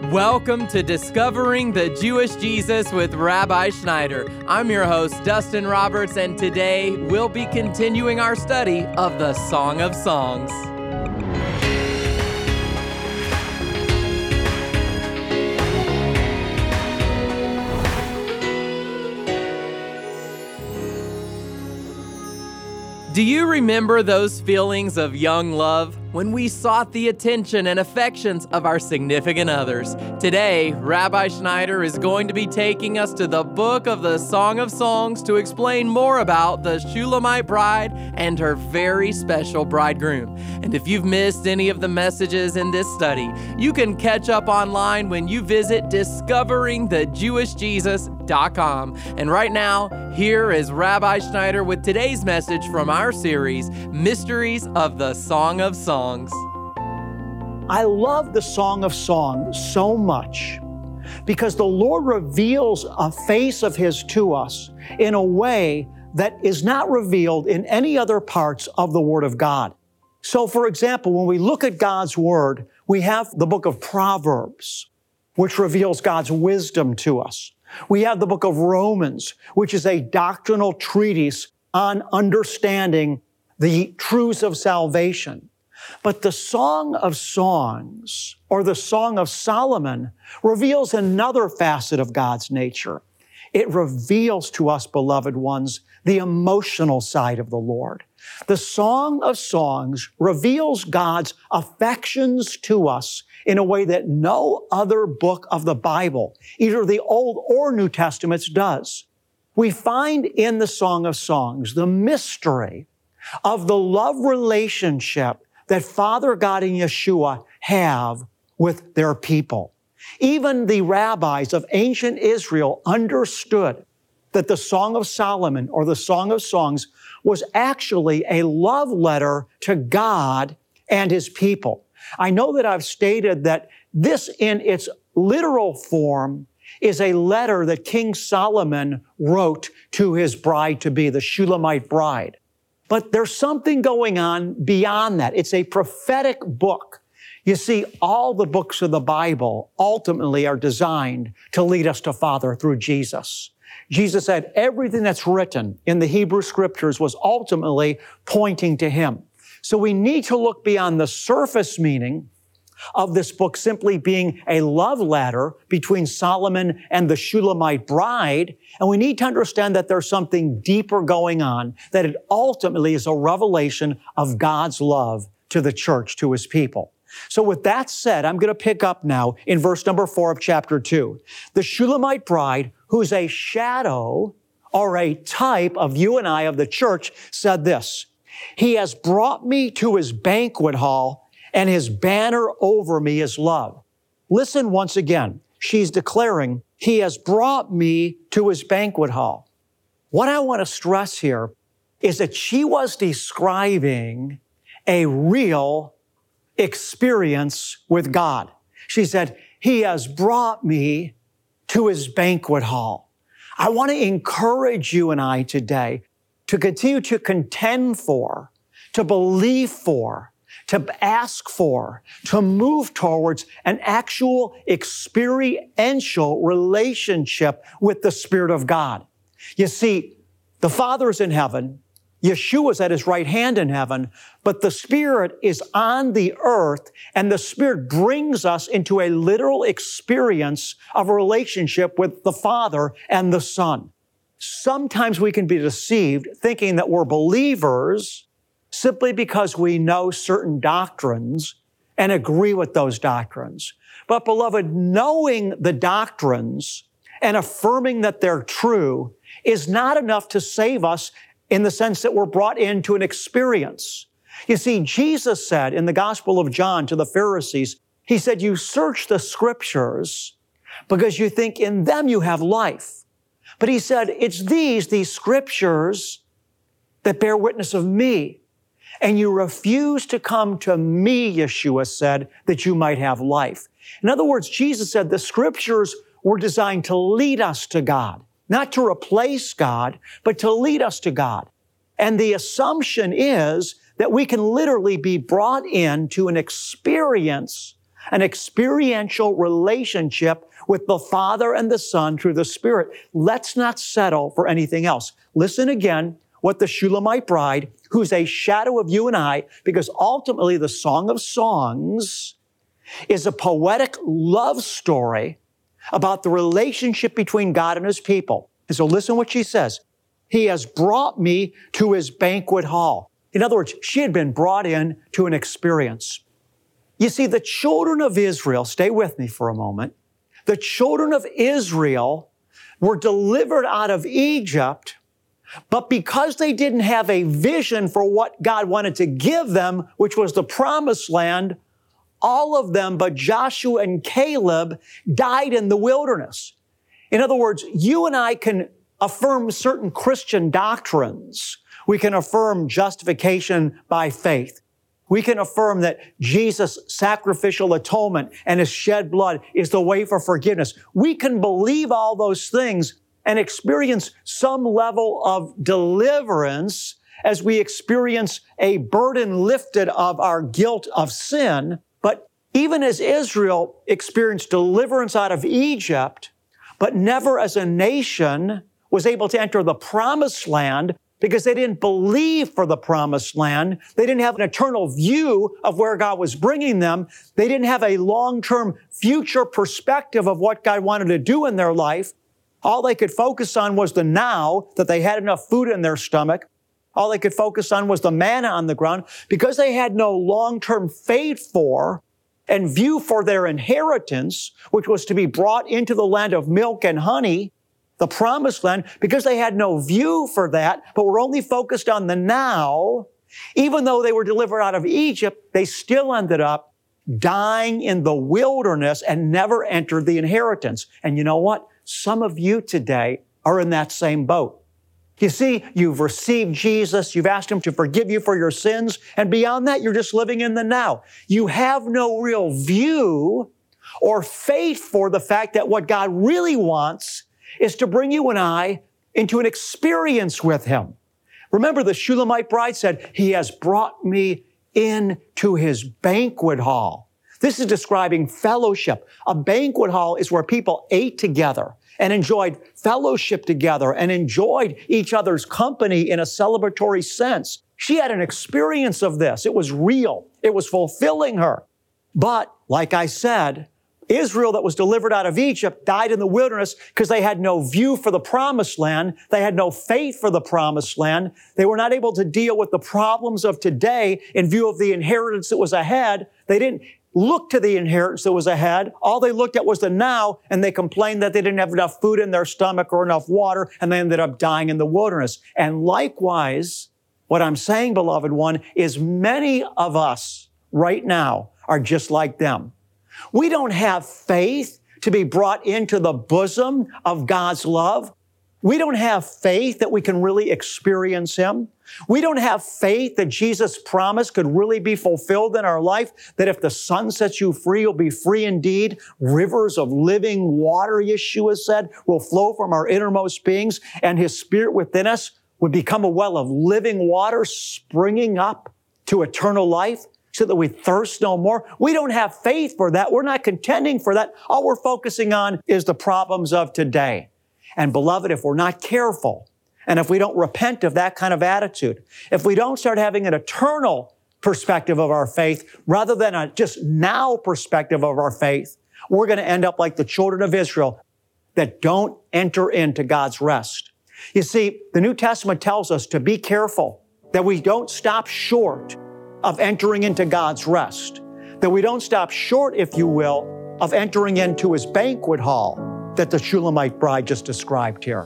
Welcome to Discovering the Jewish Jesus with Rabbi Schneider. I'm your host, Dustin Roberts, and today we'll be continuing our study of the Song of Songs. Do you remember those feelings of young love when we sought the attention and affections of our significant others? Today, Rabbi Schneider is going to be taking us to the book of the Song of Songs to explain more about the Shulamite bride and her very special bridegroom. And if you've missed any of the messages in this study, you can catch up online when you visit discoveringthejewishjesus.com. And right now, here is Rabbi Schneider with today's message from our series, Mysteries of the Song of Songs. I love the Song of Songs so much because the Lord reveals a face of His to us in a way that is not revealed in any other parts of the Word of God. So, for example, when we look at God's Word, we have the book of Proverbs, which reveals God's wisdom to us. We have the book of Romans, which is a doctrinal treatise on understanding the truths of salvation. But the Song of Songs, or the Song of Solomon, reveals another facet of God's nature. It reveals to us, beloved ones, the emotional side of the Lord. The Song of Songs reveals God's affections to us in a way that no other book of the Bible, either the Old or New Testaments, does. We find in the Song of Songs the mystery of the love relationship that Father God and Yeshua have with their people. Even the rabbis of ancient Israel understood that the Song of Solomon, or the Song of Songs, was actually a love letter to God and His people. I know that I've stated that this in its literal form is a letter that King Solomon wrote to his bride-to-be, the Shulamite bride. But there's something going on beyond that. It's a prophetic book. You see, all the books of the Bible ultimately are designed to lead us to Father through Jesus. Jesus said everything that's written in the Hebrew Scriptures was ultimately pointing to Him. So we need to look beyond the surface meaning of this book simply being a love letter between Solomon and the Shulamite bride, and we need to understand that there's something deeper going on, that it ultimately is a revelation of God's love to the church, to His people. So with that said, I'm going to pick up now in verse number 4 of chapter 2. The Shulamite bride, who's a shadow or a type of you and I of the church, said this: "He has brought me to His banquet hall, and His banner over me is love." Listen once again. She's declaring, He has brought me to His banquet hall. What I want to stress here is that she was describing a real experience with God. She said, He has brought me to His banquet hall. I want to encourage you and I today to continue to contend for, to believe for, to ask for, to move towards an actual experiential relationship with the Spirit of God. You see, the Father's in heaven, Yeshua's at His right hand in heaven, but the Spirit is on the earth, and the Spirit brings us into a literal experience of a relationship with the Father and the Son. Sometimes we can be deceived thinking that we're believers simply because we know certain doctrines and agree with those doctrines. But beloved, knowing the doctrines and affirming that they're true is not enough to save us in the sense that we're brought into an experience. You see, Jesus said in the Gospel of John to the Pharisees, He said, "You search the Scriptures because you think in them you have life." But He said, it's these Scriptures that bear witness of me. And you refuse to come to me, Yeshua said, that you might have life. In other words, Jesus said the Scriptures were designed to lead us to God, not to replace God, but to lead us to God. And the assumption is that we can literally be brought into an experience an experiential relationship with the Father and the Son through the Spirit. Let's not settle for anything else. Listen again what the Shulamite bride, who's a shadow of you and I, because ultimately the Song of Songs is a poetic love story about the relationship between God and His people. And so listen what she says. He has brought me to His banquet hall. In other words, she had been brought in to an experience. You see, the children of Israel, stay with me for a moment, the children of Israel were delivered out of Egypt, but because they didn't have a vision for what God wanted to give them, which was the promised land, all of them but Joshua and Caleb died in the wilderness. In other words, you and I can affirm certain Christian doctrines. We can affirm justification by faith. We can affirm that Jesus' sacrificial atonement and His shed blood is the way for forgiveness. We can believe all those things and experience some level of deliverance as we experience a burden lifted of our guilt of sin. But even as Israel experienced deliverance out of Egypt, but never as a nation was able to enter the promised land, because they didn't believe for the promised land. They didn't have an eternal view of where God was bringing them. They didn't have a long-term future perspective of what God wanted to do in their life. All they could focus on was the now, that they had enough food in their stomach. All they could focus on was the manna on the ground. Because they had no long-term faith for and view for their inheritance, which was to be brought into the land of milk and honey, the promised land, because they had no view for that, but were only focused on the now, even though they were delivered out of Egypt, they still ended up dying in the wilderness and never entered the inheritance. And you know what? Some of you today are in that same boat. You see, you've received Jesus, you've asked Him to forgive you for your sins, and beyond that, you're just living in the now. You have no real view or faith for the fact that what God really wants is to bring you and I into an experience with Him. Remember, the Shulamite bride said, He has brought me into His banquet hall. This is describing fellowship. A banquet hall is where people ate together and enjoyed fellowship together and enjoyed each other's company in a celebratory sense. She had an experience of this. It was real. It was fulfilling her. But, like I said, Israel that was delivered out of Egypt died in the wilderness because they had no view for the promised land. They had no faith for the promised land. They were not able to deal with the problems of today in view of the inheritance that was ahead. They didn't look to the inheritance that was ahead. All they looked at was the now, and they complained that they didn't have enough food in their stomach or enough water, and they ended up dying in the wilderness. And likewise, what I'm saying, beloved one, is many of us right now are just like them. We don't have faith to be brought into the bosom of God's love. We don't have faith that we can really experience Him. We don't have faith that Jesus' promise could really be fulfilled in our life, that if the Son sets you free, you'll be free indeed. Rivers of living water, Yeshua said, will flow from our innermost beings, and His Spirit within us would become a well of living water springing up to eternal life, so that we thirst no more. We don't have faith for that. We're not contending for that. All we're focusing on is the problems of today. And beloved, if we're not careful, and if we don't repent of that kind of attitude, if we don't start having an eternal perspective of our faith rather than a just now perspective of our faith, we're going to end up like the children of Israel that don't enter into God's rest. You see, the New Testament tells us to be careful that we don't stop short of entering into God's rest, that we don't stop short, if you will, of entering into His banquet hall that the Shulamite bride just described here.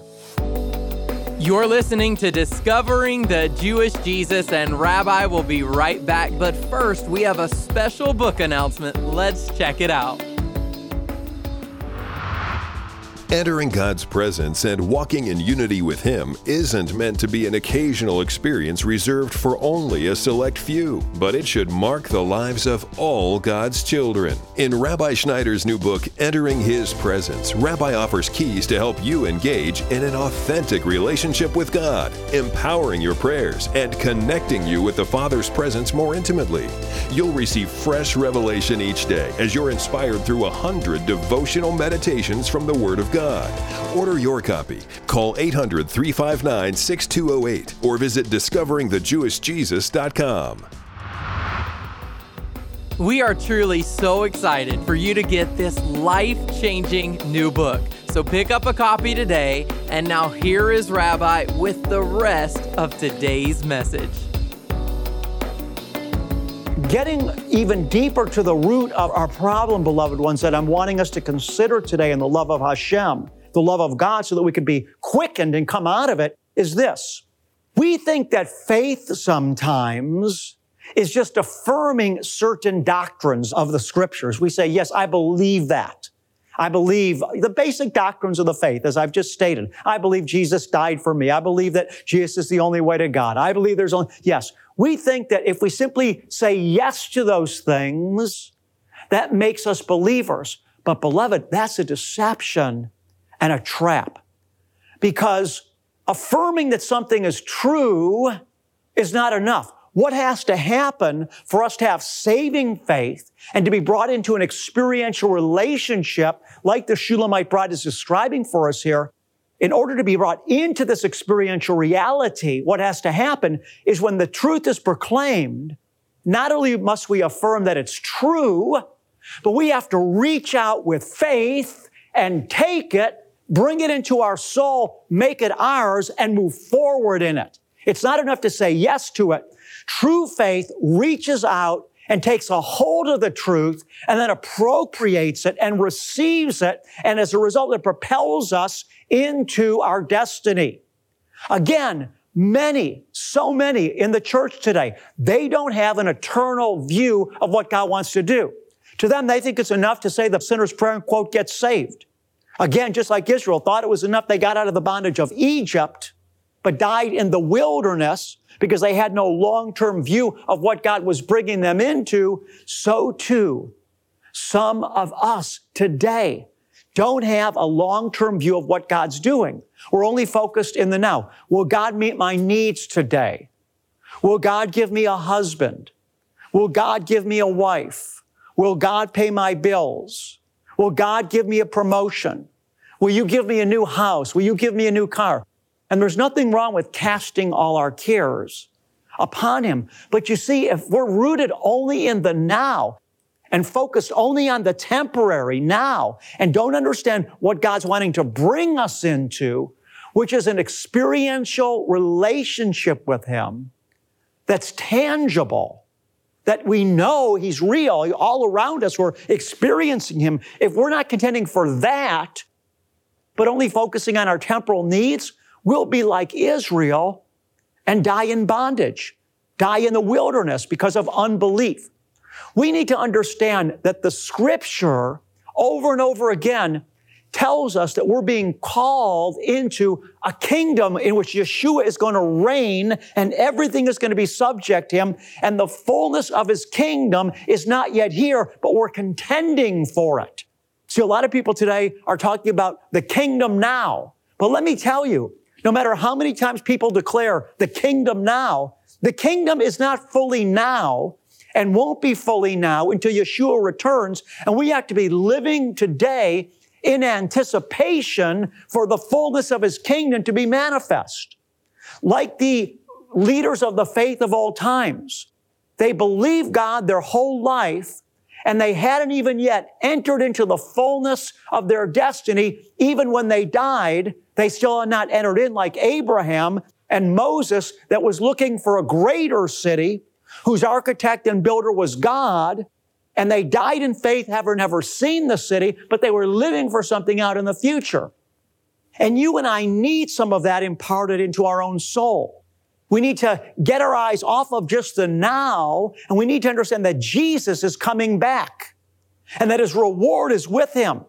You're listening to Discovering the Jewish Jesus, and Rabbi will be right back. But first, we have a special book announcement. Let's check it out. Entering God's presence and walking in unity with Him isn't meant to be an occasional experience reserved for only a select few, but it should mark the lives of all God's children. In Rabbi Schneider's new book, Entering His Presence, Rabbi offers keys to help you engage in an authentic relationship with God, empowering your prayers and connecting you with the Father's presence more intimately. You'll receive fresh revelation each day as you're inspired through 100 devotional meditations from the Word of God. Order your copy. Call 800-359-6208 or visit discoveringthejewishjesus.com. We are truly so excited for you to get this life-changing new book. So pick up a copy today, and now here is Rabbi with the rest of today's message. Getting even deeper to the root of our problem, beloved ones, that I'm wanting us to consider today in the love of Hashem, the love of God, so that we could be quickened and come out of it, is this. We think that faith sometimes is just affirming certain doctrines of the Scriptures. We say, yes, I believe that. I believe the basic doctrines of the faith, as I've just stated. I believe Jesus died for me. I believe that Jesus is the only way to God. I believe there's only, yes. We think that if we simply say yes to those things, that makes us believers. But beloved, that's a deception and a trap. Because affirming that something is true is not enough. What has to happen for us to have saving faith and to be brought into an experiential relationship like the Shulamite bride is describing for us here? In order to be brought into this experiential reality, what has to happen is when the truth is proclaimed, not only must we affirm that it's true, but we have to reach out with faith and take it, bring it into our soul, make it ours, and move forward in it. It's not enough to say yes to it. True faith reaches out and takes a hold of the truth and then appropriates it and receives it. And as a result, it propels us into our destiny. Again, so many in the church today, they don't have an eternal view of what God wants to do. To them, they think it's enough to say the sinner's prayer and, quote, get saved. Again, just like Israel thought it was enough they got out of the bondage of Egypt, but died in the wilderness because they had no long-term view of what God was bringing them into, so too, some of us today don't have a long-term view of what God's doing. We're only focused in the now. Will God meet my needs today? Will God give me a husband? Will God give me a wife? Will God pay my bills? Will God give me a promotion? Will you give me a new house? Will you give me a new car? And there's nothing wrong with casting all our cares upon Him. But you see, if we're rooted only in the now and focused only on the temporary now and don't understand what God's wanting to bring us into, which is an experiential relationship with Him that's tangible, that we know He's real, all around us, we're experiencing Him. If we're not contending for that, but only focusing on our temporal needs, we'll be like Israel and die in bondage, die in the wilderness because of unbelief. We need to understand that the Scripture over and over again tells us that we're being called into a kingdom in which Yeshua is going to reign and everything is going to be subject to Him, and the fullness of His kingdom is not yet here, but we're contending for it. See, a lot of people today are talking about the kingdom now. But let me tell you, no matter how many times people declare the kingdom now, the kingdom is not fully now and won't be fully now until Yeshua returns. And we have to be living today in anticipation for the fullness of His kingdom to be manifest. Like the leaders of the faith of all times, they believed God their whole life, and they hadn't even yet entered into the fullness of their destiny. Even when they died, they still had not entered in, like Abraham and Moses, that was looking for a greater city, whose architect and builder was God, and they died in faith, having never seen the city, but they were living for something out in the future. And you and I need some of that imparted into our own soul. We need to get our eyes off of just the now, and we need to understand that Jesus is coming back and that His reward is with Him.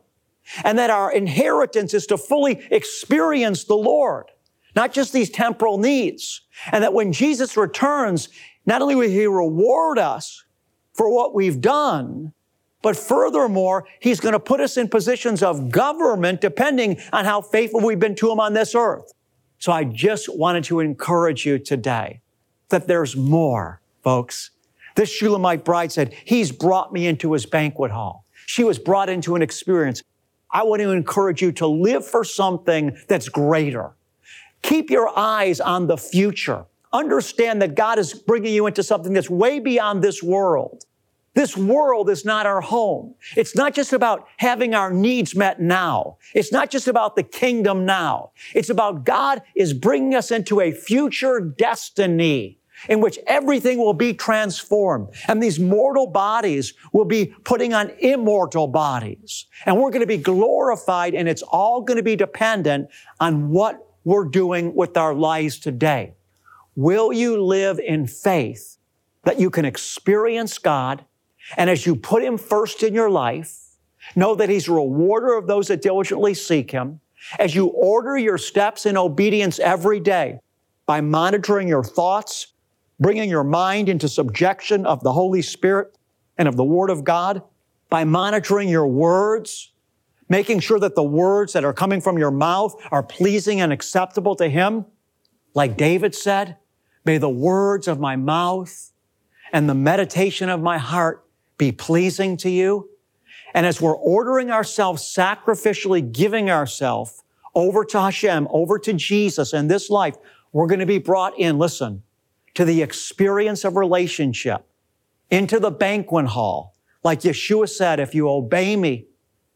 and that our inheritance is to fully experience the Lord, not just these temporal needs. And that when Jesus returns, not only will He reward us for what we've done, but furthermore, He's going to put us in positions of government depending on how faithful we've been to Him on this earth. So I just wanted to encourage you today that there's more, folks. This Shulamite bride said, He's brought me into His banquet hall. She was brought into an experience. I want to encourage you to live for something that's greater. Keep your eyes on the future. Understand that God is bringing you into something that's way beyond this world. This world is not our home. It's not just about having our needs met now. It's not just about the kingdom now. It's about God is bringing us into a future destiny in which everything will be transformed. And these mortal bodies will be putting on immortal bodies. And we're going to be glorified, and it's all going to be dependent on what we're doing with our lives today. Will you live in faith that you can experience God, and as you put Him first in your life, know that He's a rewarder of those that diligently seek Him, as you order your steps in obedience every day by monitoring your thoughts, bringing your mind into subjection of the Holy Spirit and of the Word of God, by monitoring your words, making sure that the words that are coming from your mouth are pleasing and acceptable to Him. Like David said, may the words of my mouth and the meditation of my heart be pleasing to you. And as we're ordering ourselves, sacrificially giving ourselves over to Hashem, over to Jesus in this life, we're going to be brought in, listen, to the experience of relationship, into the banquet hall. Like Yeshua said, if you obey me,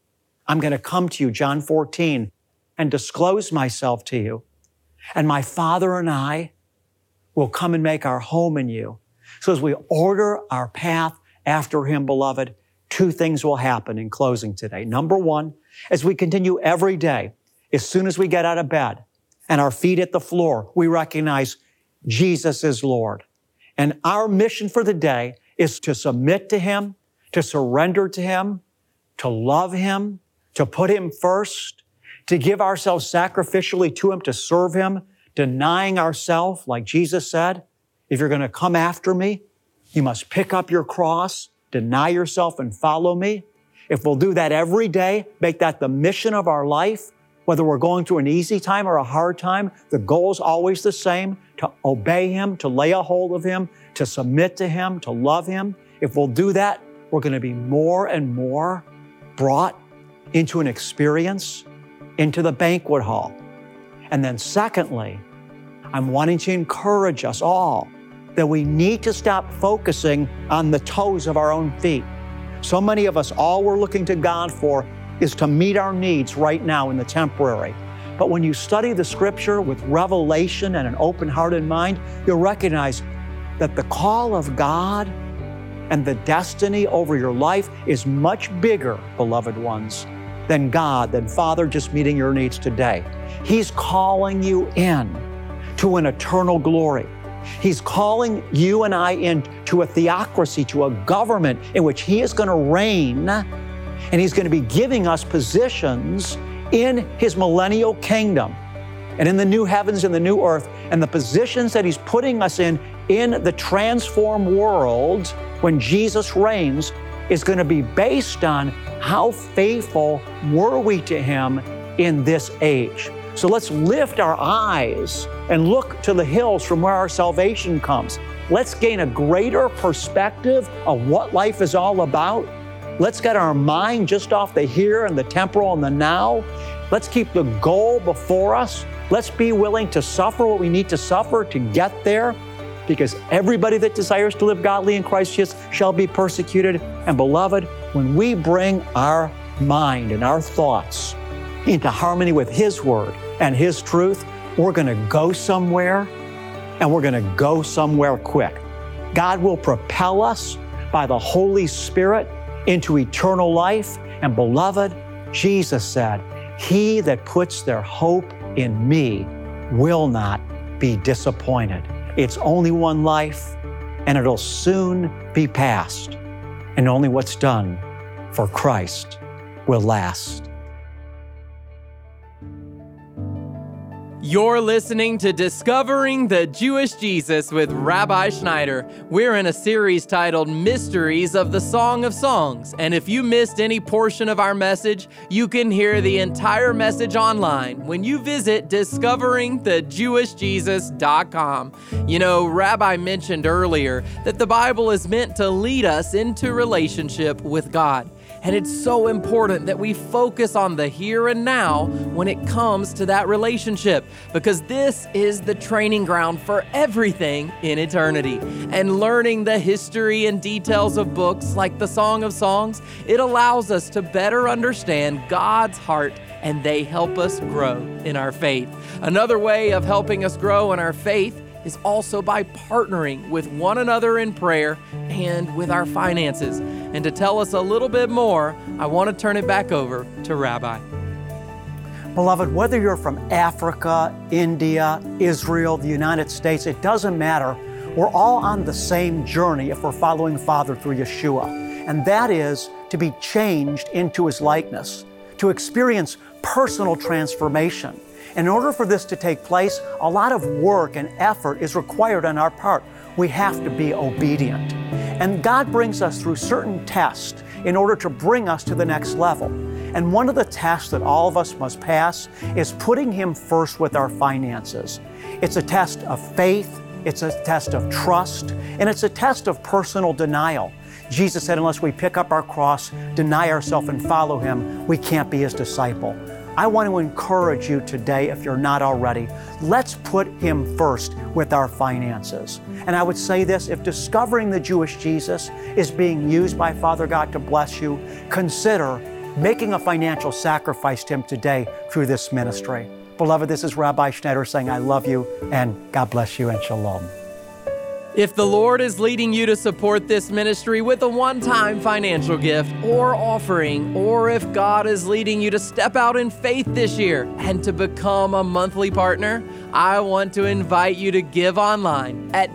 I'm going to come to you, John 14, and disclose myself to you. And my Father and I will come and make our home in you. So as we order our path after Him, beloved, two things will happen in closing today. Number one, as we continue every day, as soon as we get out of bed and our feet hit the floor, we recognize Jesus is Lord. And our mission for the day is to submit to Him, to surrender to Him, to love Him, to put Him first, to give ourselves sacrificially to Him, to serve Him, denying ourselves, like Jesus said, if you're going to come after me, you must pick up your cross, deny yourself, and follow me. If we'll do that every day, make that the mission of our life, whether we're going through an easy time or a hard time, the goal is always the same, to obey Him, to lay a hold of Him, to submit to Him, to love Him. If we'll do that, we're going to be more and more brought into an experience, into the banquet hall. And then secondly, I'm wanting to encourage us all that we need to stop focusing on the toes of our own feet. So many of us, all we're looking to God for is to meet our needs right now in the temporary. But when you study the Scripture with revelation and an open-hearted mind, you'll recognize that the call of God and the destiny over your life is much bigger, beloved ones, than God, than Father just meeting your needs today. He's calling you in to an eternal glory. He's calling you and I into a theocracy, to a government in which He is going to reign, and He's going to be giving us positions in His millennial kingdom and in the new heavens and the new earth, and the positions that He's putting us in the transformed world when Jesus reigns is going to be based on how faithful were we to Him in this age. So let's lift our eyes and look to the hills from where our salvation comes. Let's gain a greater perspective of what life is all about. Let's get our mind just off the here and the temporal and the now. Let's keep the goal before us. Let's be willing to suffer what we need to suffer to get there, because everybody that desires to live godly in Christ Jesus shall be persecuted. And beloved, when we bring our mind and our thoughts into harmony with His Word and His truth, we're going to go somewhere, and we're going to go somewhere quick. God will propel us by the Holy Spirit into eternal life. And beloved, Jesus said, "He that puts their hope in me will not be disappointed." It's only one life, and it'll soon be past. And only what's done for Christ will last. You're listening to Discovering the Jewish Jesus with Rabbi Schneider. We're in a series titled Mysteries of the Song of Songs. And if you missed any portion of our message, you can hear the entire message online when you visit discoveringthejewishjesus.com. You know, Rabbi mentioned earlier that the Bible is meant to lead us into relationship with God. And it's so important that we focus on the here and now when it comes to that relationship, because this is the training ground for everything in eternity. And learning the history and details of books like the Song of Songs, it allows us to better understand God's heart, and they help us grow in our faith. Another way of helping us grow in our faith is also by partnering with one another in prayer and with our finances. And to tell us a little bit more, I want to turn it back over to Rabbi. Beloved, whether you're from Africa, India, Israel, the United States, it doesn't matter. We're all on the same journey if we're following Father through Yeshua. And that is to be changed into His likeness, to experience personal transformation. In order for this to take place, a lot of work and effort is required on our part. We have to be obedient. And God brings us through certain tests in order to bring us to the next level. And one of the tests that all of us must pass is putting Him first with our finances. It's a test of faith, it's a test of trust, and it's a test of personal denial. Jesus said, unless we pick up our cross, deny ourselves, and follow Him, we can't be His disciple. I want to encourage you today, if you're not already, let's put Him first with our finances. And I would say this, if Discovering the Jewish Jesus is being used by Father God to bless you, consider making a financial sacrifice to Him today through this ministry. Beloved, this is Rabbi Schneider saying I love you, and God bless you, and shalom. If the Lord is leading you to support this ministry with a one-time financial gift or offering, or if God is leading you to step out in faith this year and to become a monthly partner, I want to invite you to give online at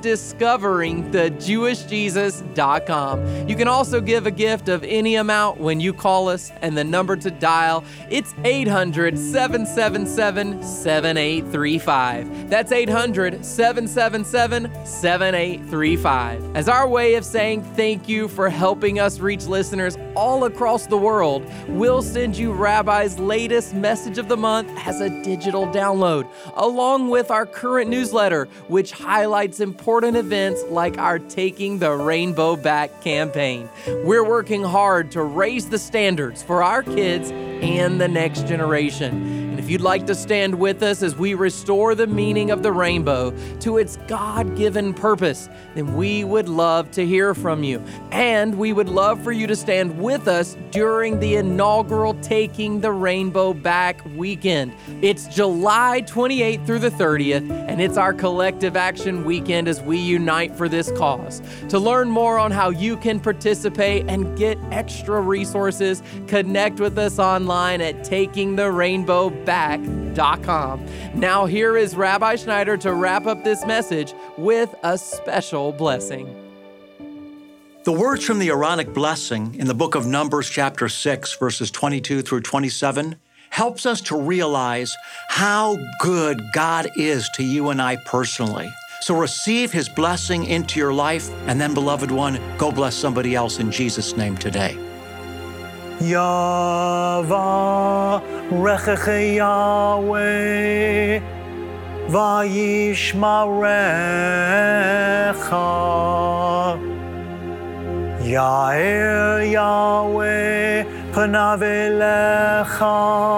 discoveringthejewishjesus.com. You can also give a gift of any amount when you call us, and the number to dial, it's 800-777-7835. That's 800-777-7835. As our way of saying thank you for helping us reach listeners all across the world, we'll send you Rabbi's latest message of the month as a digital download, along with our current newsletter, which highlights important events like our Taking the Rainbow Back campaign. We're working hard to raise the standards for our kids and the next generation. And if you'd like to stand with us as we restore the meaning of the rainbow to its God-given purpose, then we would love to hear from you. And we would love for you to stand with us during the inaugural Taking the Rainbow Back weekend. It's July 28th through the 30th, and it's our collective action weekend as we unite for this cause. To learn more on how you can participate and get extra resources, connect with us online at takingtherainbowback.com. Now here is Rabbi Schneider to wrap up this message with a special blessing. The words from the Aaronic blessing in the book of Numbers chapter 6, verses 22 through 27, helps us to realize how good God is to you and I personally. So receive His blessing into your life, and then, beloved one, go bless somebody else in Jesus' name today. Yavarechecha Yahweh vayishmarecha Ya'er Yahweh panav elecha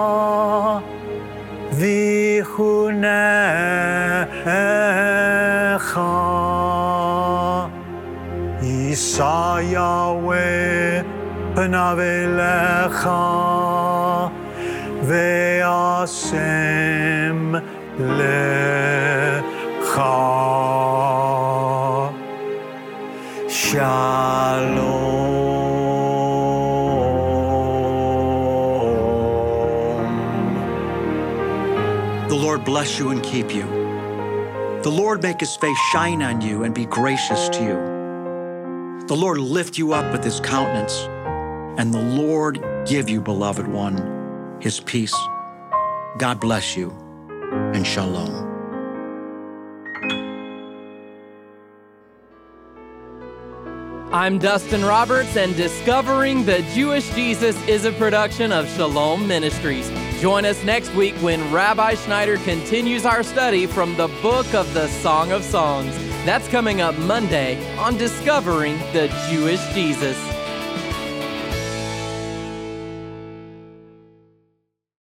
vichunecha Yisa Yahweh panav elecha ve'asem lecha. Shalom. The Lord bless you and keep you. The Lord make His face shine on you and be gracious to you. The Lord lift you up with His countenance, and the Lord give you, beloved one, His peace. God bless you. and shalom. I'm Dustin Roberts, and Discovering the Jewish Jesus is a production of Shalom Ministries. Join us next week when Rabbi Schneider continues our study from the book of the Song of Songs. That's coming up Monday on Discovering the Jewish Jesus.